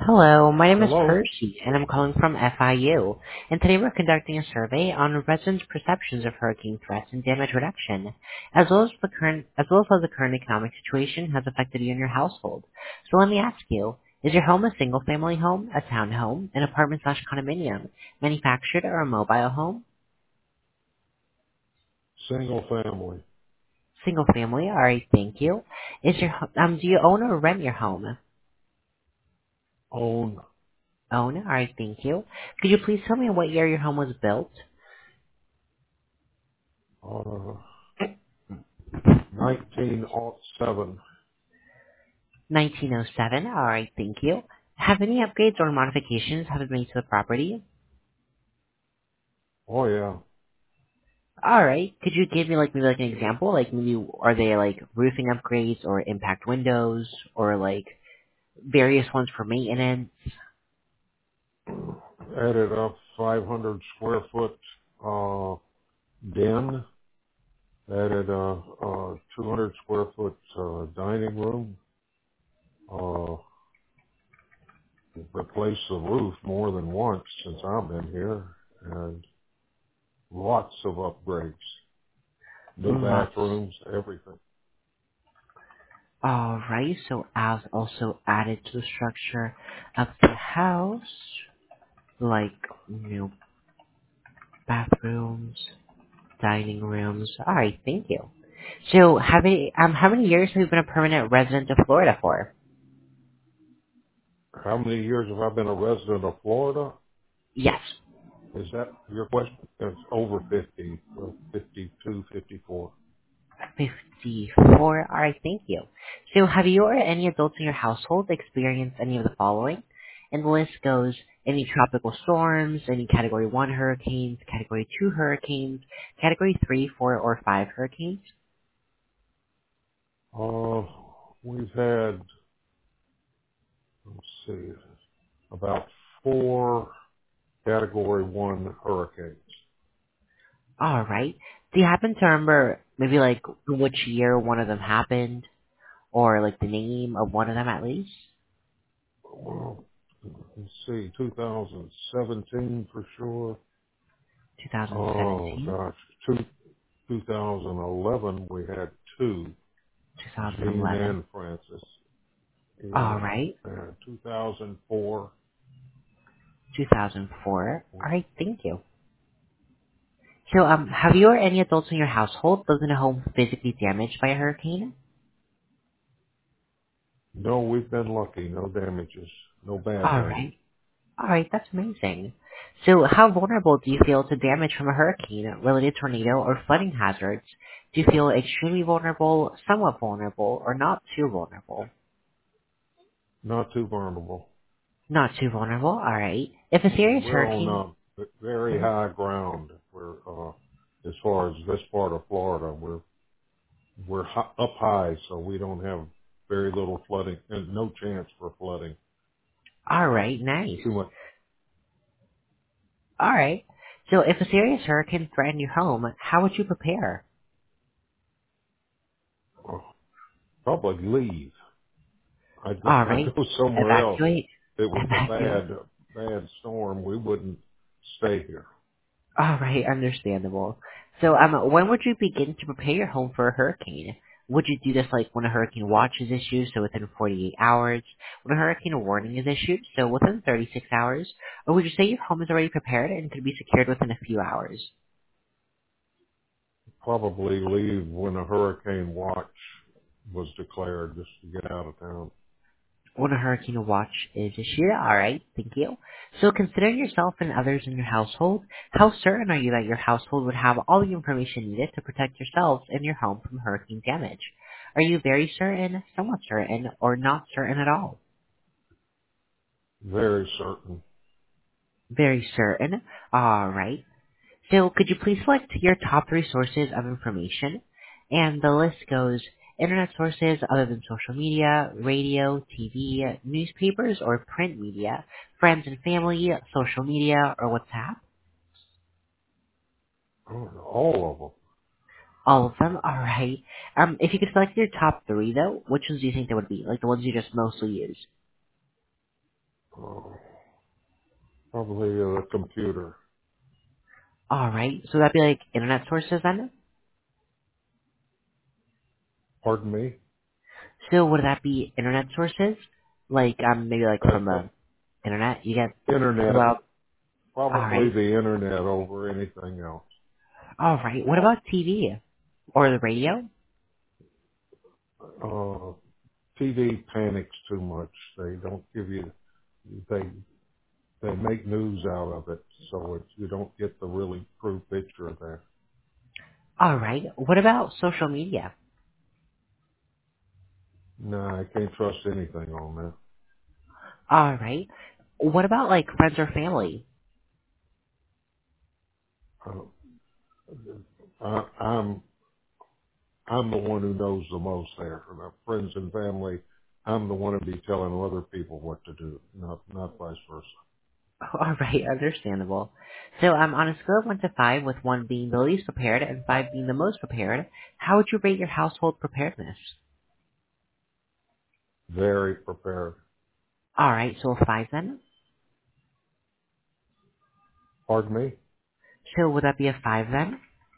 Hello, my name is Hello? Percy, and I'm calling from FIU. And today we're conducting a survey on residents' perceptions of hurricane threats and damage reduction, as well as how the current economic situation has affected you and your household. So let me ask you: is your home a single-family home, a townhome, an apartment/condominium, manufactured, or a mobile home? Single family. Single-family. All right, thank you. Do you own or rent your home? Own Own. All right, thank you. Could you please tell me what year your home was built? uh, 1907. 1907. All right, thank you. Have any upgrades or modifications have been made to the property? Oh yeah. All right. Could you give me maybe an example? Like maybe are they like roofing upgrades or impact windows or like various ones for maintenance? Added a 500 square foot den. Added a 200 square foot dining room. Uh, replaced the roof more than once since I've been here. And lots of upgrades. New Lots. bathrooms, everything. All right. So as also added to the structure of the house, like new bathrooms, dining rooms. All right. Thank you. So how many years have you been a permanent resident of Florida for? How many years have I been a resident of Florida? Yes. Is that your question? It's over 50, 52, 54. 54. All right, thank you. So have you or any adults in your household experienced any of the following? And the list goes: any tropical storms, any Category 1 hurricanes, Category 2 hurricanes, Category 3, 4, or 5 hurricanes? Uh, we've had, let's see, about 4 Category 1 hurricanes. All right. Do you happen to remember maybe like which year one of them happened? Or like the name of one of them at least? Well, let's see, 2017 for sure. Oh 2017? gosh, 2011 we had 2, Gene 2011. and Francis. All Yeah, right. 2004. 2004. All right, thank you. So, have you or any adults in your household lived in a home physically damaged by a hurricane? No, we've been lucky. No damages. No bad All damage. right. All right, that's amazing. So, how vulnerable do you feel to damage from a hurricane, related tornado, or flooding hazards? Do you feel extremely vulnerable, somewhat vulnerable, or not too vulnerable? Not too vulnerable. Not too vulnerable. All right. If a serious We're on hurricane, very Mhm. high ground. We're as far as this part of Florida, up high, so we don't have very little flooding and no chance for flooding. All right, nice. Too much. All right. So, if a serious hurricane threatened your home, how would you prepare? Probably leave. All I'd right. go somewhere else. Evacuate. If it was a Evacuate. bad storm, we wouldn't stay here. All right, understandable. So, when would you begin to prepare your home for a hurricane? Would you do this like when a hurricane watch is issued, so within 48 hours, when a hurricane warning is issued, so within 36 hours, or would you say your home is already prepared and could be secured within a few hours? Probably leave when a hurricane watch was declared, just to get out of town. When a hurricane watch is issued, all right, thank you. So, considering yourself and others in your household, how certain are you that your household would have all the information needed to protect yourselves and your home from hurricane damage? Are you very certain, somewhat certain, or not certain at all? Very certain. Very certain. All right. So could you please select your top 3 sources of information? And the list goes: internet sources other than social media, radio, TV, newspapers or print media, friends and family, social media, or WhatsApp. All of them. All of them? Alright. If you could select your top 3 though, which ones do you think they would be? Like the ones you just mostly use? Probably a computer. All right. So that'd be like internet sources then? Pardon me? So would that be internet sources? Like maybe like from the internet you get Internet. well all Probably right. the internet over anything else. All right. What about TV? Or the radio? Uh, TV panics too much. They don't give you, they, they make news out of it. So you don't get the really true picture there. All right. What about social media? No, I can't trust anything on that. All right. What about like friends or family? I'm I'm the one who knows the most there. For my friends and family, I'm the one to be telling other people what to do, not vice versa. All right, understandable. So on a scale of 1 to 5, with 1 being the least prepared and 5 being the most prepared, how would you rate your household preparedness? Very prepared. All right, so a 5 then? Pardon me? So would that be a 5 then?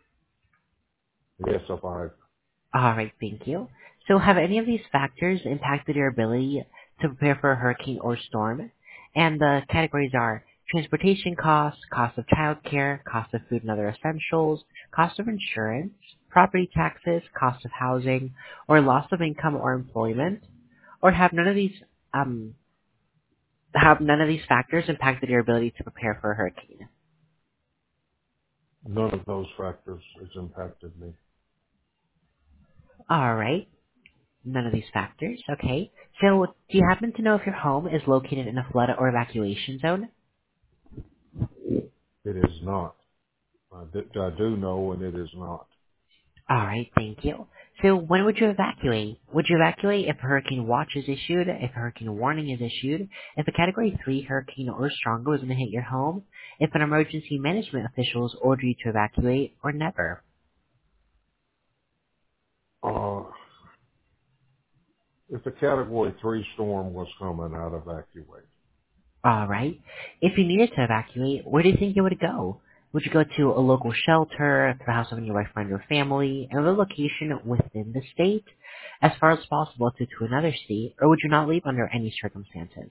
Yes, if I All right, thank you. So have any of these factors impacted your ability to prepare for a hurricane or storm? And the categories are transportation costs, cost of childcare, cost of food and other essentials, cost of insurance, property taxes, cost of housing, or loss of income or employment, or um have none of these factors impacted your ability to prepare for a hurricane? none of those factors has impacted me. All right. None of these factors. Okay. So, do you happen to know if your home is located in a flood or evacuation zone? It is not. I do know, and it is not. All right. Thank you. So, when would you evacuate? Would you evacuate if a hurricane watch is issued, if a hurricane warning is issued, if a Category 3 hurricane or stronger was going to hit your home, if an emergency management officials order you to evacuate, or never? Uh, if a Category 3 storm was coming, I'd evacuate. All right. If you needed to evacuate, where do you think you would go? Would you go to a local shelter, to the house of a nearby friend or family, another location within the state, as far as possible to another state, or would you not leave under any circumstances?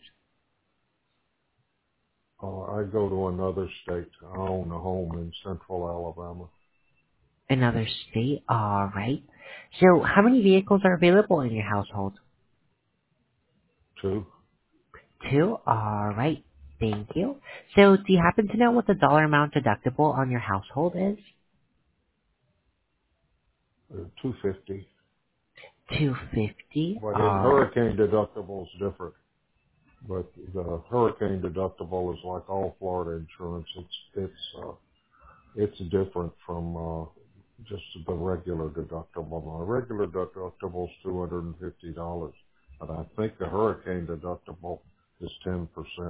I'd go to another state. I own a home in central Alabama, Another state? All right. So, how many vehicles are available in your household? too. 2? All right. Thank you. So, do you happen to know what the dollar amount deductible on your household is? 250. 250. But in hurricane deductible is different. But the hurricane deductible is like all Florida insurance. It's different from just the regular deductible. My regular deductible is $250, but I think the hurricane deductible is 10%.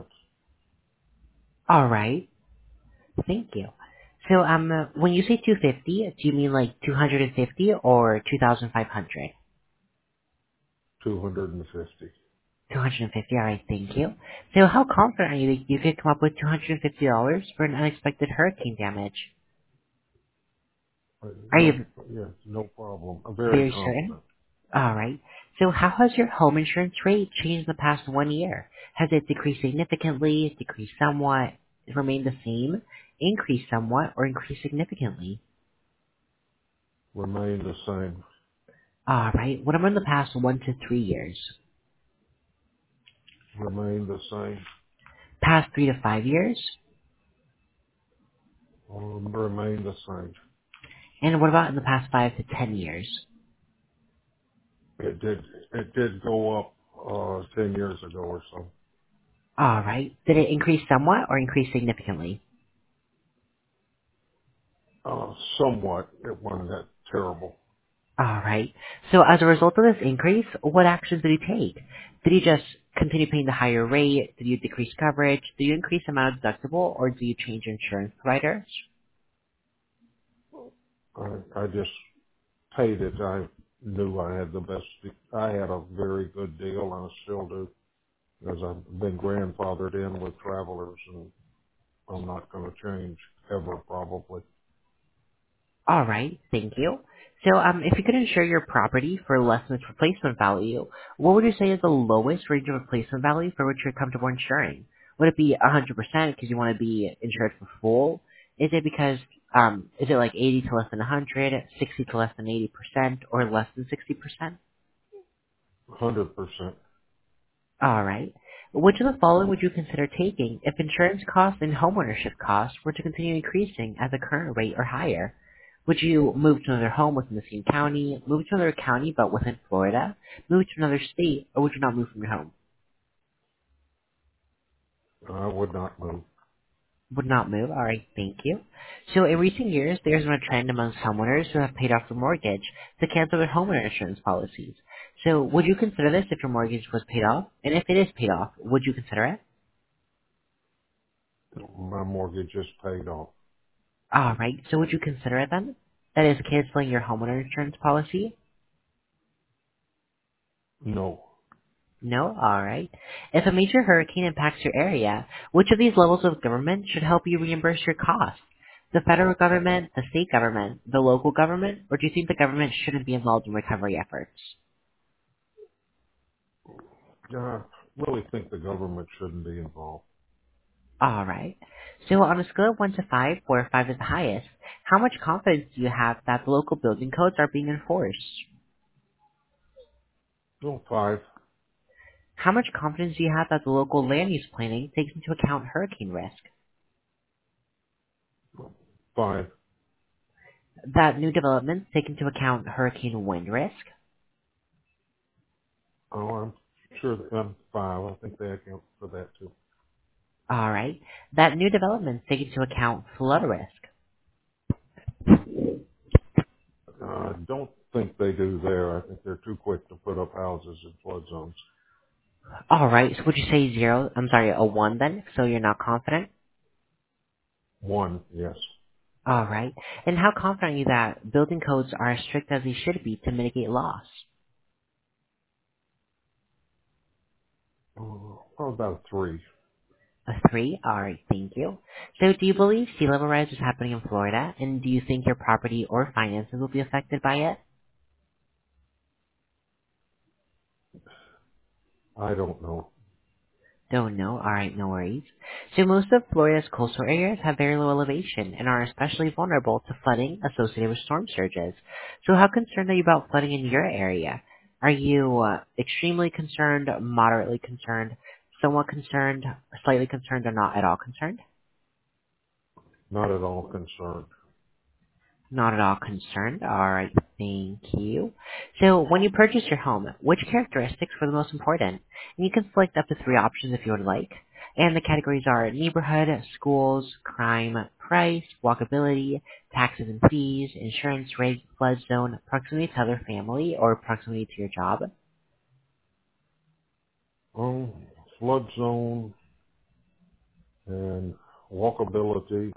All right. Thank you. So, when you say 250, do you mean like 250 or 2,500? 250. 250, alright, thank you. So how confident are you that you could come up with $250 for an unexpected hurricane damage? Are No, you yeah, no problem. I'm very very certain? confident. Alright. So how has your home insurance rate changed in the past 1 year? Has it decreased significantly, decreased somewhat, remained the same, increased somewhat, or increased significantly? Remain the same. Alright. What about in the past 1 to 3 years? Remain the same. Past 3 to 5 years? Remain the same. And what about in the past 5 to 10 years? It did, it did go up, 10 years ago or so. All right. Did it increase somewhat or increase significantly? Somewhat. It wasn't that terrible. All right. So as a result of this increase, what actions did you take? Did you just continue paying the higher rate? Did you decrease coverage? Did you increase the amount of deductible, or do you change insurance provider? I just paid it. I knew I had the best. I had a very good deal, and I still do, because I've been grandfathered in with travelers, and I'm not going to change ever, probably. All right, thank you. So, if you could insure your property for less than its replacement value, what would you say is the lowest range of replacement value for which you're comfortable insuring? Would it be 100% because you want to be insured for full? Is it because, is it like 80 to less than 100, 60 to less than 80%, or less than 60%? 100%. All right. Which of the following would you consider taking if insurance costs and homeownership costs were to continue increasing at the current rate or higher? Would you move to another home within the same county, move to another county but within Florida, move to another state, or would you not move from your home? I would not move. Would not move. All right, thank you. So in recent years, there's been a trend amongst homeowners who have paid off their mortgage to cancel their homeowner insurance policies. So would you consider this if your mortgage was paid off? And if it is paid off, would you consider it? My mortgage is paid off. All right. So would you consider it then? That is canceling your homeowner insurance policy? No. No? All right. If a major hurricane impacts your area, which of these levels of government should help you reimburse your costs? The federal government, the state government, the local government, or do you think the government shouldn't be involved in recovery efforts? I really think the government shouldn't be involved. All right. So on a scale of 1 to 5, where 5 is the highest, how much confidence do you have that the local building codes are being enforced? No, 5. How much confidence do you have that the local land use planning takes into account hurricane risk? 5. That new developments take into account hurricane wind risk? Oh, I'm sure that I'm 5. I think they account for that too. Alright. That new developments take into account flood risk? I don't think they do there. I think they're too quick to put up houses in flood zones. Alright, so would you say 0, I'm sorry, a 1 then, so you're not confident? 1, yes. Alright. And how confident are you that building codes are as strict as they should be to mitigate loss? How about a 3? A 3? Alright, thank you. So do you believe sea level rise is happening in Florida, and do you think your property or finances will be affected by it? I don't know. Don't know. Alright, no worries. So most of Florida's coastal areas have very low elevation and are especially vulnerable to flooding associated with storm surges. So how concerned are you about flooding in your area? Are you extremely concerned, moderately concerned, somewhat concerned, slightly concerned, or not at all concerned? Not at all concerned. Not at all concerned. All right, thank you. So when you purchase your home, which characteristics were the most important? And you can select up to 3 options if you would like. And the categories are neighborhood, schools, crime, price, walkability, taxes and fees, insurance rate, flood zone, proximity to other family, or proximity to your job. Um, Flood zone and walkability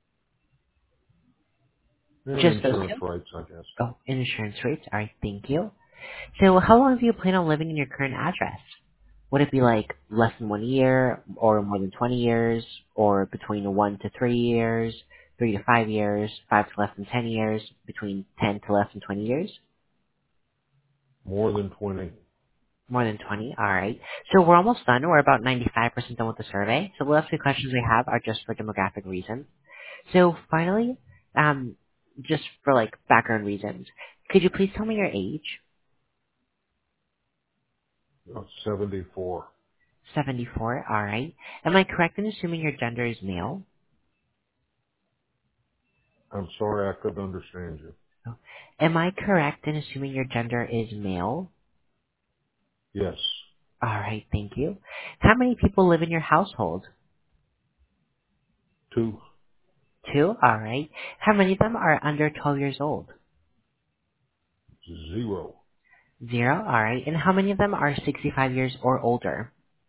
and Just those insurance two? rates, I guess. Oh, insurance rates. All right, thank you. So how long do you plan on living in your current address? Would it be like less than 1 year, or more than 20 years, or between 1 to 3 years, 3 to 5 years, 5 to less than 10 years, between 10 to less than 20 years? More than 20. More than 20, alright. So we're almost done. We're about 95% done with the survey. So the last few questions we have are just for demographic reasons. So finally, just for like background reasons, could you please tell me your age? 74. 74, alright. Am I correct in assuming your gender is male? I'm sorry I couldn't understand you. Am I correct in assuming your gender is male? Yes. Alright, thank you. How many people live in your household? 2. 2, alright. How many of them are under 12 years old? 0. 0, alright. And how many of them are 65 years or older?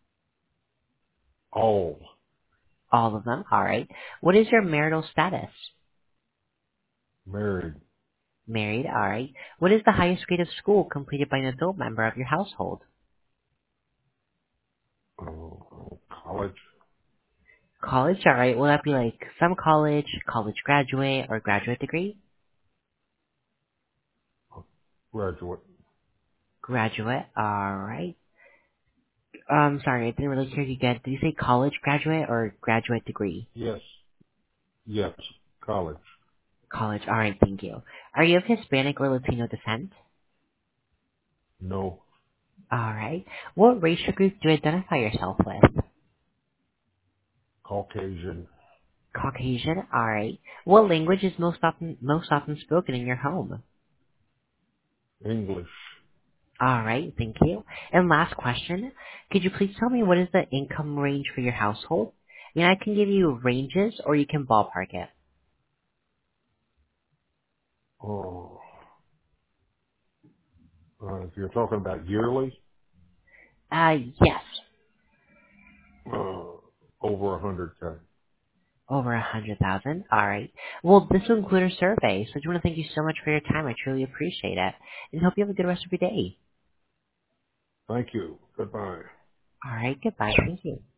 All. All of them, alright. What is your marital status? Married. Married, alright. What is the highest grade of school completed by an adult member of your household? College. college? Alright, will that be like some college, college graduate, or graduate degree? Graduate. Graduate, alright. Sorry, I didn't really hear you get. Did you say college graduate or graduate degree? Yes. Yes. College. College, alright, thank you. Are you of Hispanic or Latino descent? No. Alright. What racial group do you identify yourself with? Caucasian. Caucasian, alright. What language is most often spoken in your home? English. Alright, thank you. And last question, could you please tell me what is the income range for your household? And I can give you ranges or you can ballpark it. Oh. If you're talking about yearly, Yes. uh, over 100K. Over 100,000. Alright. Well, this will include a survey, so I just want to thank you so much for your time. I truly appreciate it. And hope you have a good rest of your day. Thank you. Goodbye. Alright, goodbye. Thank you.